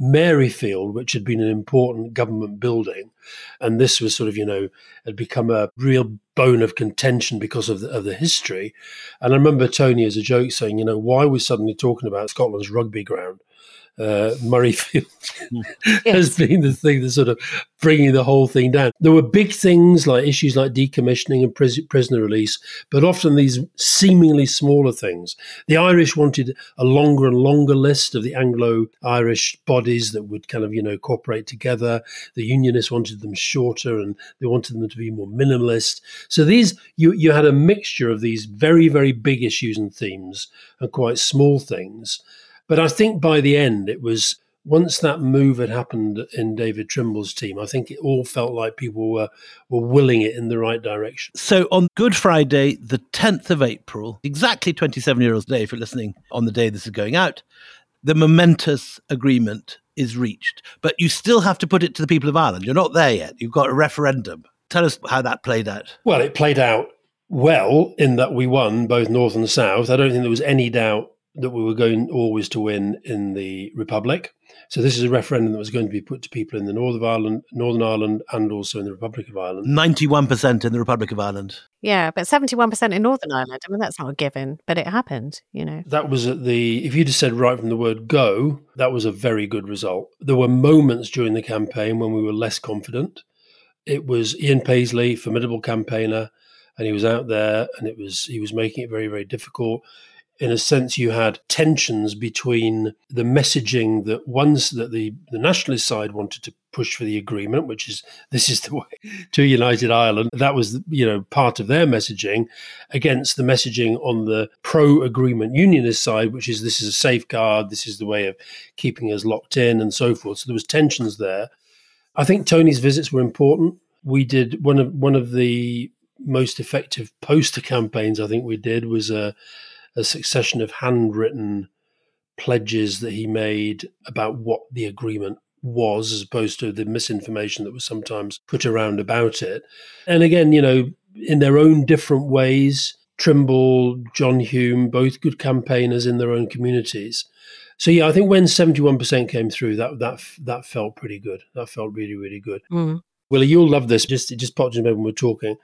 Maryfield, which had been an important government building. And this was sort of, you know, had become a real bone of contention because of the, of the history. And I remember Tony, as a joke, saying, you know, why we're suddenly talking about Scotland's rugby ground? Uh, Murrayfield yes. has been the thing that's sort of bringing the whole thing down. There were big things like issues like decommissioning and pris- prisoner release, but often these seemingly smaller things. The Irish wanted a longer and longer list of the Anglo-Irish bodies that would kind of, you know, cooperate together. The Unionists wanted them shorter and they wanted them to be more minimalist. So these, you, you had a mixture of these very, very big issues and themes and quite small things. But I think by the end, it was, once that move had happened in David Trimble's team, I think it all felt like people were, were willing it in the right direction. So on Good Friday, the tenth of April, exactly twenty-seven years today, if you're listening on the day this is going out, the momentous agreement is reached. But you still have to put it to the people of Ireland. You're not there yet. You've got a referendum. Tell us how that played out. Well, it played out well in that we won both North and South. I don't think there was any doubt that we were going always to win in the Republic. So this is a referendum that was going to be put to people in the North of Ireland, Northern Ireland, and also in the Republic of Ireland. ninety-one percent in the Republic of Ireland. Yeah, but seventy-one percent in Northern Ireland. I mean, that's not a given, but it happened, you know. That was at the, if you'd have said right from the word go, that was a very good result. There were moments during the campaign when we were less confident. It was Ian Paisley, formidable campaigner, and he was out there and it was he was making it very, very difficult. In a sense, you had tensions between the messaging that ones that the, the nationalist side wanted to push for the agreement, which is this is the way to United Ireland. That was, you know, part of their messaging, against the messaging on the pro-agreement unionist side, which is this is a safeguard, this is the way of keeping us locked in and so forth. So there was tensions there. I think Tony's visits were important. We did one of one of the most effective poster campaigns I think we did was a a succession of handwritten pledges that he made about what the agreement was, as opposed to the misinformation that was sometimes put around about it. And again, you know, in their own different ways, Trimble, John Hume, both good campaigners in their own communities. So yeah, I think when seventy-one percent came through, that that that felt pretty good. That felt really, really good. Mm. Willie, you'll love this. Just it just popped in my head when we were talking.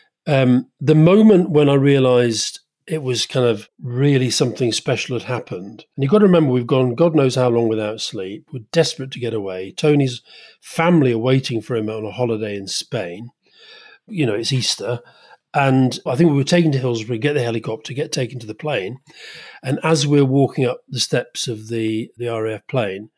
Um, the moment when I realised it was kind of really something special had happened. And you've got to remember, we've gone God knows how long without sleep. We're desperate to get away. Tony's family are waiting for him on a holiday in Spain. You know, it's Easter. And I think we were taken to Hillsborough, get the helicopter, get taken to the plane. And as we're walking up the steps of the, the R A F plane,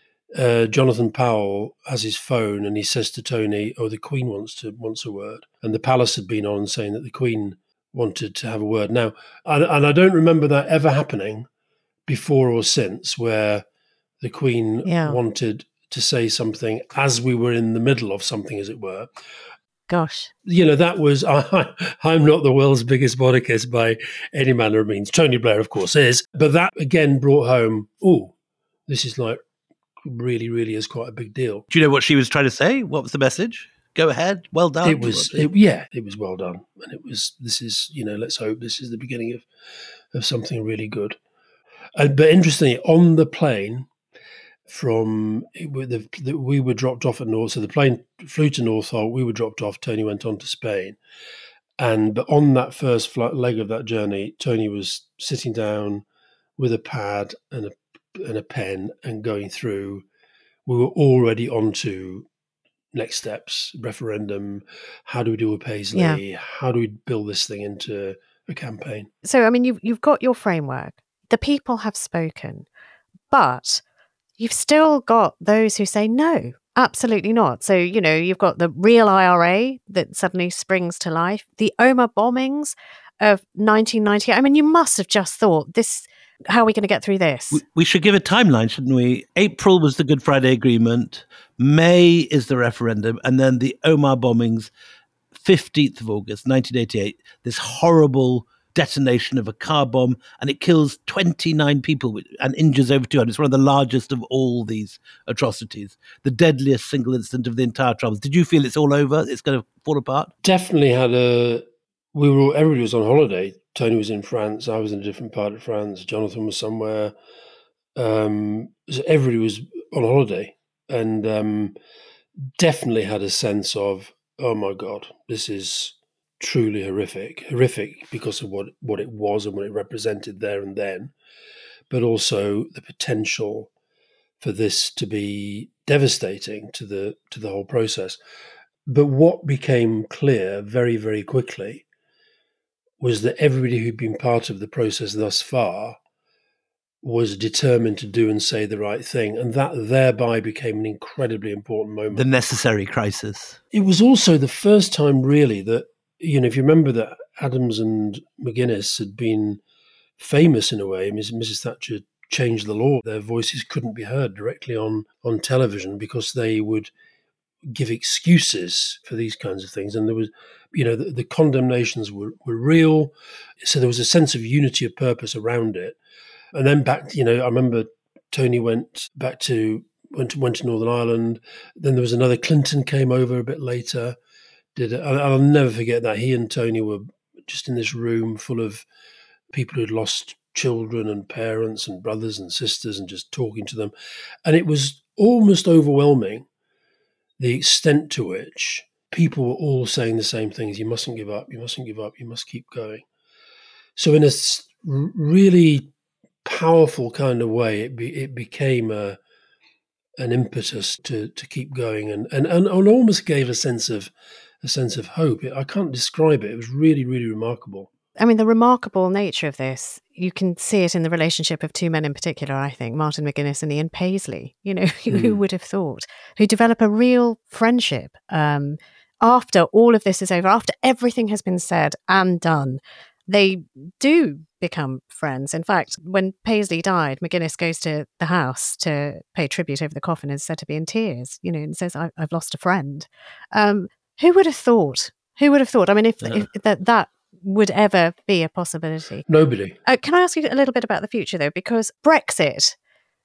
uh, Jonathan Powell has his phone and he says to Tony, oh, the Queen wants to wants a word. And the Palace had been on saying that the Queen wanted to have a word. Now, and, and I don't remember that ever happening before or since, where the Queen yeah. wanted to say something as we were in the middle of something, as it were. Gosh. You know, that was, I, I'm not the world's biggest monarchist by any manner of means. Tony Blair, of course, is. But that, again, brought home, oh, this is like, really, really is quite a big deal. Do you know what she was trying to say? What was the message? Go ahead. Well done. It was, it, yeah, it was well done. And it was, this is, you know, let's hope this is the beginning of, of something really good. And, but interestingly, on the plane from, it, the, the, we were dropped off at North, so the plane flew to Northolt, we were dropped off, Tony went on to Spain. And but on that first flight, leg of that journey, Tony was sitting down with a pad and a, and a pen and going through, we were already on to next steps, referendum, how do we do with Paisley, yeah. how do we build this thing into a campaign? So, I mean, you've, you've got your framework, the people have spoken, but you've still got those who say no, absolutely not. So, you know, you've got the real I R A that suddenly springs to life, the Omagh bombings of nineteen ninety-eight. I mean, you must have just thought, this, how are we going to get through this? We, we should give a timeline, shouldn't we? April was the Good Friday Agreement, May is the referendum, and then the Omagh bombings, fifteenth of August, nineteen eighty-eight, this horrible detonation of a car bomb, and it kills twenty-nine people and injures over two hundred. It's one of the largest of all these atrocities, the deadliest single incident of the entire Troubles. Did you feel it's all over? It's going to fall apart? Definitely had a... We were all, everybody was on holiday. Tony was in France. I was in a different part of France. Jonathan was somewhere. Um, so everybody was on holiday and um, definitely had a sense of, oh my God, this is truly horrific. Horrific because of what, what it was and what it represented there and then, but also the potential for this to be devastating to the to the whole process. But what became clear very, very quickly was that everybody who'd been part of the process thus far was determined to do and say the right thing. And that thereby became an incredibly important moment. The necessary crisis. It was also the first time really that, you know, if you remember that Adams and McGuinness had been famous in a way, Missus Thatcher changed the law. Their voices couldn't be heard directly on, on television because they would give excuses for these kinds of things. And there was, you know, the, the condemnations were, were real. So there was a sense of unity of purpose around it. And then back, you know, I remember Tony went back to, went to, went to Northern Ireland. Then there was another, Clinton came over a bit later. Did it, I'll never forget that. He and Tony were just in this room full of people who'd lost children and parents and brothers and sisters and just talking to them. And it was almost overwhelming, the extent to which people were all saying the same things. You mustn't give up, you mustn't give up, you must keep going. So in a really powerful kind of way, it, be, it became a, an impetus to to keep going and, and, and almost gave a sense of a sense of hope. I can't describe it. It was really, really remarkable. I mean, the remarkable nature of this, you can see it in the relationship of two men in particular, I think, Martin McGuinness and Ian Paisley, you know, mm. who would have thought, who develop a real friendship um, after all of this is over, after everything has been said and done. They do become friends. In fact, when Paisley died, McGuinness goes to the house to pay tribute over the coffin and is said to be in tears, you know, and says, I- I've lost a friend. Um, who would have thought? Who would have thought? I mean, if, yeah. if that, that would ever be a possibility. Nobody. Uh, can I ask you a little bit about the future, though? Because Brexit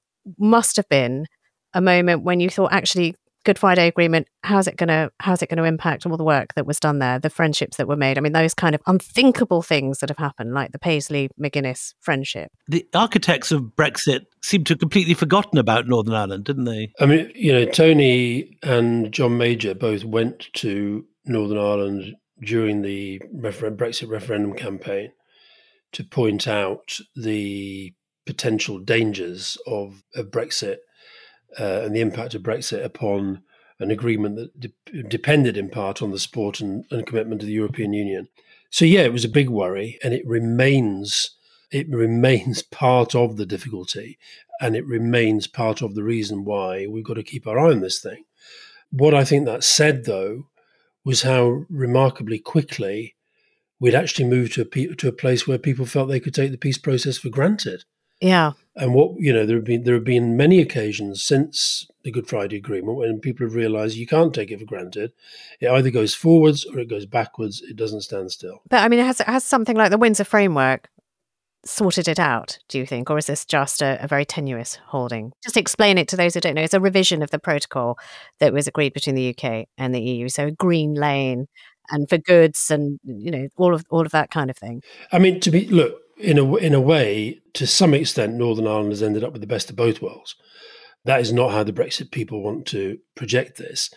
must have been a moment when you thought, actually, Good Friday Agreement, how's it going to how's it going to impact all the work that was done there, the friendships that were made? I mean, those kind of unthinkable things that have happened, like the Paisley-McGuinness friendship. The architects of Brexit seem to have completely forgotten about Northern Ireland, didn't they? I mean, you know, Tony and John Major both went to Northern Ireland during the refer- Brexit referendum campaign to point out the potential dangers of, of Brexit uh, and the impact of Brexit upon an agreement that de- depended in part on the support and, and commitment of the European Union. So, yeah, it was a big worry, and it remains it remains part of the difficulty, and it remains part of the reason why we've got to keep our eye on this thing. What I think that said, though, was how remarkably quickly we'd actually moved to a, pe- to a place where people felt they could take the peace process for granted. Yeah. And what, you know, there have been there have been many occasions since the Good Friday Agreement when people have realised you can't take it for granted. It either goes forwards or it goes backwards. It doesn't stand still. But I mean, has has something like the Windsor Framework sorted it out, do you think? Or is this just a, a very tenuous holding? Just explain it to those who don't know. It's a revision of the protocol that was agreed between the U K and the E U. So green lane and for goods and, you know, all of all of that kind of thing. I mean, to be, look, in a, in a way, to some extent, Northern Ireland has ended up with the best of both worlds. That is not how the Brexit people want to project this.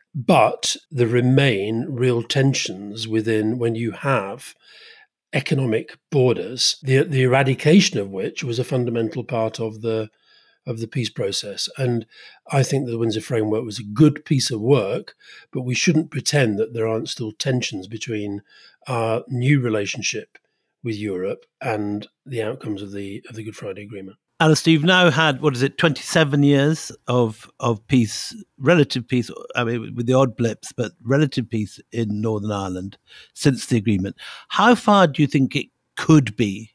But there remain real tensions within when you have economic borders, the the eradication of which was a fundamental part of the of the peace process. And I think the Windsor Framework was a good piece of work, but we shouldn't pretend that there aren't still tensions between our new relationship with Europe and the outcomes of the of the Good Friday Agreement. Alistair, you've now had, what is it, twenty-seven years of of peace, relative peace, I mean, with the odd blips, but relative peace in Northern Ireland since the agreement. How far do you think it could be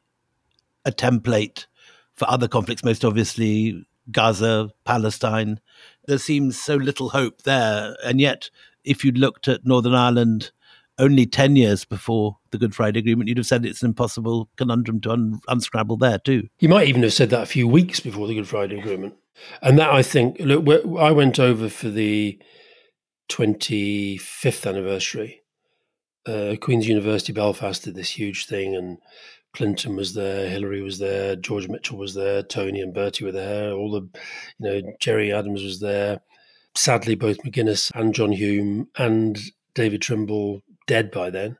a template for other conflicts, most obviously Gaza, Palestine? There seems so little hope there. And yet, if you'd looked at Northern Ireland only ten years before the Good Friday Agreement, you'd have said it's an impossible conundrum to un- unscramble there too. You might even have said that a few weeks before the Good Friday Agreement. And that, I think, look, I went over for the twenty-fifth anniversary. Uh, Queen's University Belfast did this huge thing and Clinton was there, Hillary was there, George Mitchell was there, Tony and Bertie were there, all the, you know, Gerry Adams was there. Sadly, both McGuinness and John Hume and David Trimble dead by then.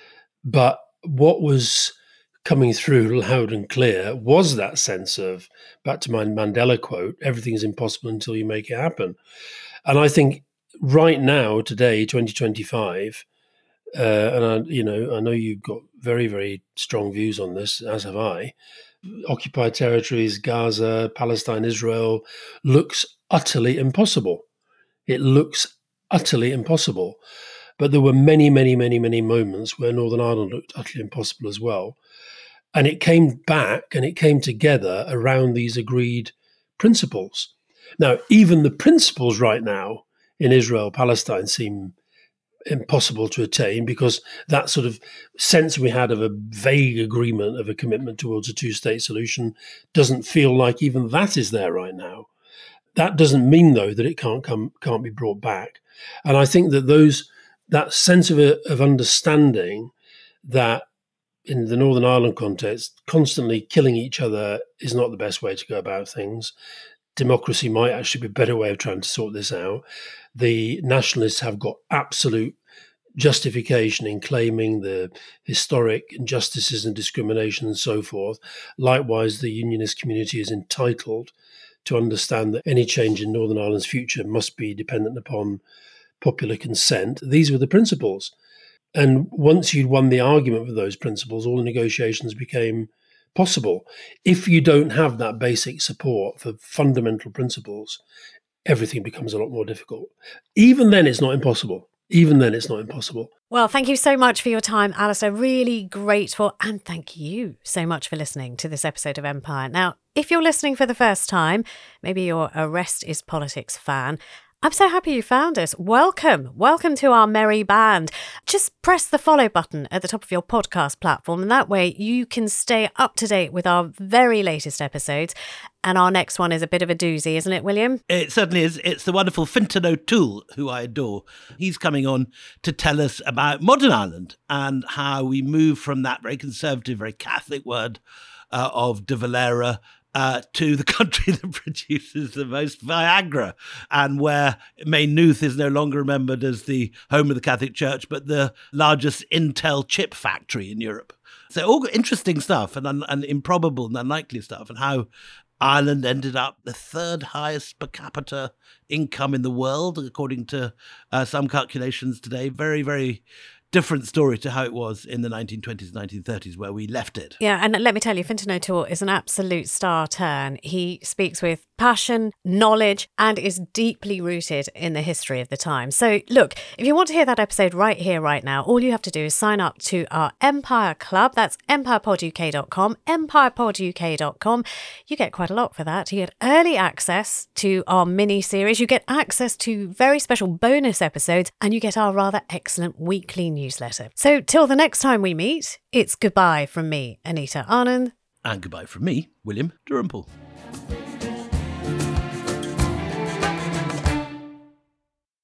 But what was coming through loud and clear was that sense of, back to my Mandela quote, everything is impossible until you make it happen. And I think right now, today, twenty twenty-five, uh, and I, you know, I know you've got very, very strong views on this, as have I. Occupied territories, Gaza, Palestine, Israel looks utterly impossible. It looks utterly impossible. But there were many, many, many, many moments where Northern Ireland looked utterly impossible as well. And it came back and it came together around these agreed principles. Now, even the principles right now in Israel, Palestine seem impossible to attain, because that sort of sense we had of a vague agreement, of a commitment towards a two-state solution, doesn't feel like even that is there right now. That doesn't mean, though, that it can't come, can't be brought back. And I think that those that sense of, a, of understanding that in the Northern Ireland context, constantly killing each other is not the best way to go about things. Democracy might actually be a better way of trying to sort this out. The nationalists have got absolute justification in claiming the historic injustices and discrimination and so forth. Likewise, the unionist community is entitled to understand that any change in Northern Ireland's future must be dependent upon popular consent. These were the principles. And once you'd won the argument for those principles, all the negotiations became possible. If you don't have that basic support for fundamental principles, everything becomes a lot more difficult. Even then, it's not impossible. Even then, it's not impossible. Well, thank you so much for your time, Alistair. Really grateful. And thank you so much for listening to this episode of Empire. Now, if you're listening for the first time, maybe you're a Rest is Politics fan, I'm so happy you found us. Welcome. Welcome to our merry band. Just press the follow button at the top of your podcast platform, and that way you can stay up to date with our very latest episodes. And our next one is a bit of a doozy, isn't it, William? It certainly is. It's the wonderful Fintan O'Toole, who I adore. He's coming on to tell us about modern Ireland and how we move from that very conservative, very Catholic word uh, of De Valera Uh, to the country that produces the most Viagra, and where Maynooth is no longer remembered as the home of the Catholic Church, but the largest Intel chip factory in Europe. So all interesting stuff and, un- and improbable and unlikely stuff, and how Ireland ended up the third highest per capita income in the world, according to uh, some calculations today. Very, very different story to how it was in the nineteen twenties, nineteen thirties, where we left it. Yeah, and let me tell you, Fintan O'Toole is an absolute star turn. He speaks with passion, knowledge, and is deeply rooted in the history of the time. So look, if you want to hear that episode right here, right now, all you have to do is sign up to our Empire Club. That's empire pod u k dot com, empire pod u k dot com. You get quite a lot for that. You get early access to our mini-series, you get access to very special bonus episodes, and you get our rather excellent weekly newsletter. So till the next time we meet, it's goodbye from me, Anita Anand. And goodbye from me, William Dalrymple.